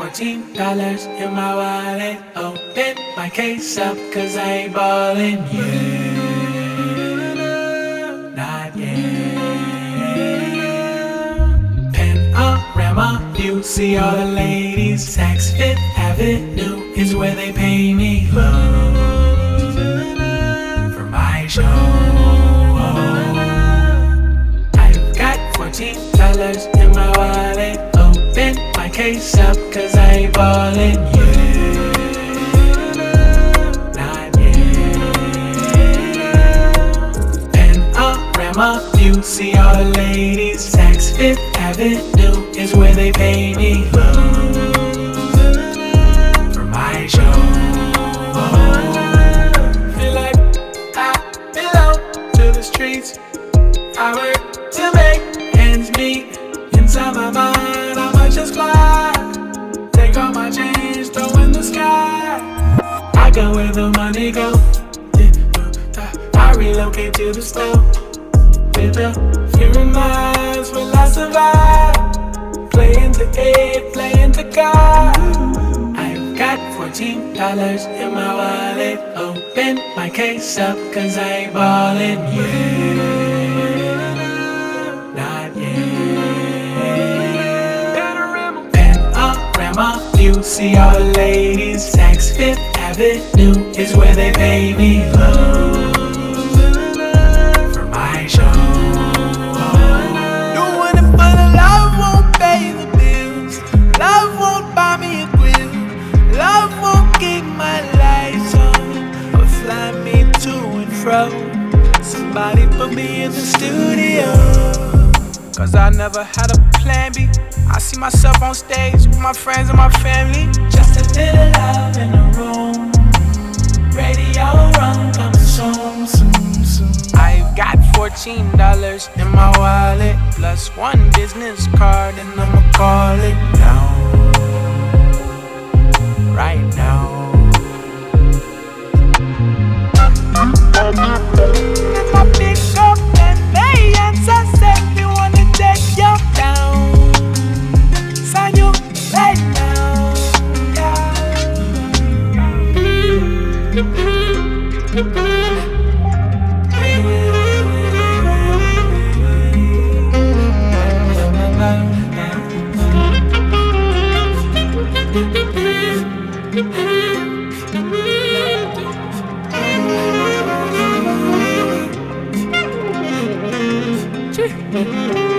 $14 in my wallet. Open my case up, cause I ain't ballin' yet. Not yet. Panorama view, see all the ladies. Saks Fifth Avenue is where they pay me low for my show. I've got $14 in my wallet. Open my case up, cause I ain't ballin' yet. Not yet. Panorama view, see all the ladies. Saks Fifth Avenue is where they pay me low for my show. Feel like I belong to the streets. I work to make ends meet. Inside my mind, I might just fly. Take all my change, throw in the sky. I go where the money go. I relocate to the store. With a few reminds, will I survive? Playing to eight, playing to God. I've got $14 in my wallet. Open my case up, cause I ain't ballin' yet. Not yet. Panorama view, see all the ladies. Saks Fifth Avenue is where they pay me low for my show. Doing it for the love won't pay the bills. Love won't buy me a grill. Love won't keep my lights on or fly me to and fro. Somebody put me in the studio, cause I never had a plan B. I see myself on stage with my friends and my family. Just a little love in the room. Radio run coming soon, soon, soon. I've got $14 in my wallet, plus one business card, and I'ma call it now. Right now. And my big girlfriend, they answer, said we wanna take you down. Sign you right now, yeah.